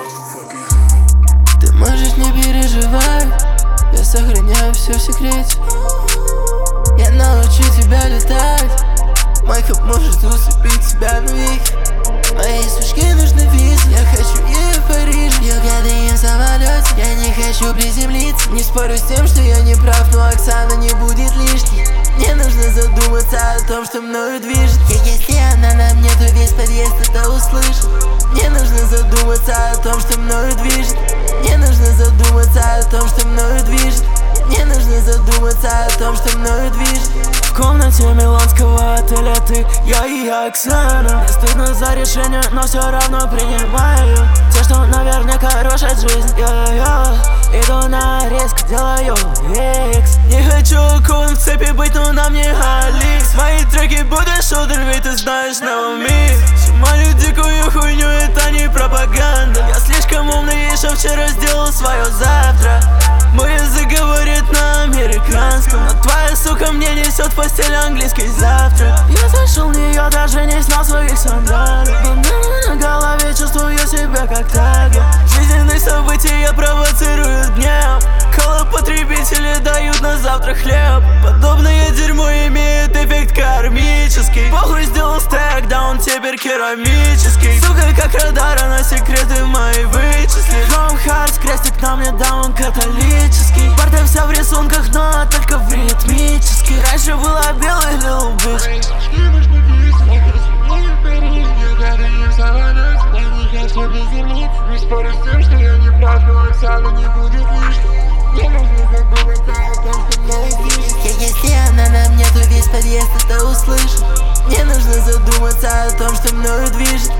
Ты можешь не переживать, я сохраняю все в секрете. Я научу тебя летать, мой хэп может усыпить тебя навеки. Моей сучке нужны визы, я хочу ей в Париж. Югады в самолете, я не хочу приземлиться. Не спорю с тем, что я не прав, но Оксана не будет лишней. Мне нужно задуматься о том, что мною движет. Если она на мне, то весь подъезд это услышит. Мне нужно задуматься о том, что мною движет. Мне нужно задуматься о том, что мною движет. Мне нужно задуматься о том, что мною движет. В комнате миланского отеля ты, я и Оксана. Мне стыдно за решение, но все равно принимаю те, что наверняка рушат жизнь. Иду на риск, делаю икс. Не хочу кован в цепи быть, но на мне Аликс. Мои треки будут шутер, ведь ты знаешь новый микс. Мою дикую хуйню, это не пропаганда. Я слишком умный, еще вчера сделал свое завтра. Мой язык говорит на американском, но твоя сука мне несет в постель английский завтрак. Я зашел в нее, даже не снял своих сандалий. Бандана на голове, чувствую себя как тайгер. Жизненные события провоцируют гнев. Потребители дают на завтрак хлеб. Подобное дерьмо имеет эффект кармический. Похуй сделал стэк, да он теперь керамический. Сука, как радар, она секреты мои вычислит. Дом Харс, крестик на мне, да он католический. Парта вся в рисунках, но только в ритмический. Раньше была белая little bitch. Не спорю с тем, что я не прав, но Оксана не будет лишней. Мне нужно задуматься о том, что мною движет. Если она на мне, то весь подъезд это услышит. Мне нужно задуматься о том, что мною движет.